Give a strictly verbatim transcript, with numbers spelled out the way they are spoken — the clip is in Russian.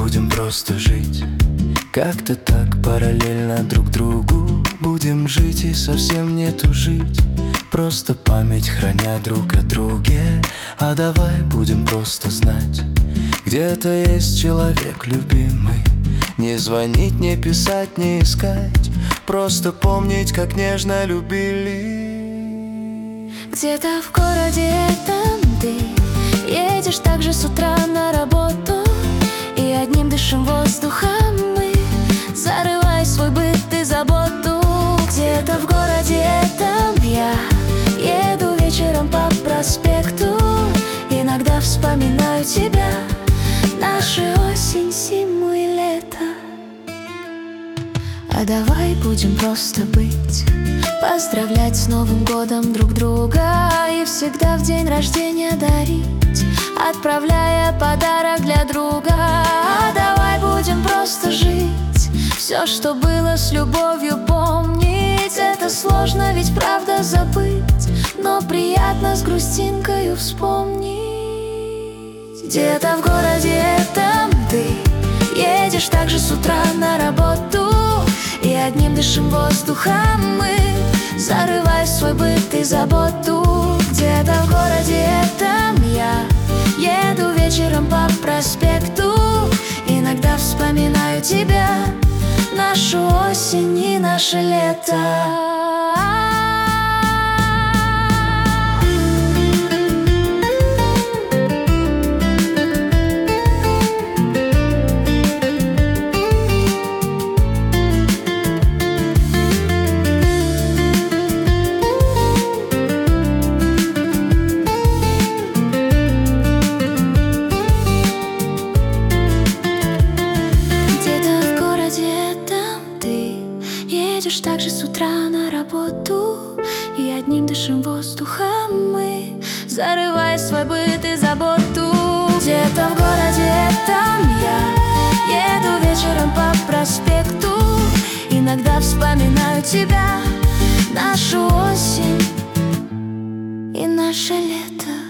будем просто жить. Как-то так, параллельно друг другу будем жить и совсем не тужить. Просто память храня друг о друге. А давай будем просто знать, где-то есть человек любимый. Не звонить, не писать, не искать, просто помнить, как нежно любили. Где-то в городе там ты едешь также с утра на работу, и одним дышим воздухом мы, зарывая свой быт и заботу. Где-то в городе там я еду вечером по проспекту, иногда вспоминаю тебя, нашу осень, зиму и лето. А давай будем просто быть, поздравлять с Новым годом друг друга и всегда в день рождения дарить, отправляя подарок для друга. А давай будем просто жить, все, что было, с любовью помнить. Это сложно, ведь правда забыть, но приятно с грустинкою вспомнить. Где-то в городе там ты едешь также с утра на работу, и одним дышим воздухом мы, зарывая свой быт и заботу. Где-то в городе там я еду вечером по проспекту, иногда вспоминаю тебя, нашу осень и наше лето. Едешь также с утра на работу, и одним дышим воздухом мы, зарывая свой быт и заботу. Где-то в городе там я еду вечером по проспекту, иногда вспоминаю тебя, нашу осень и наше лето.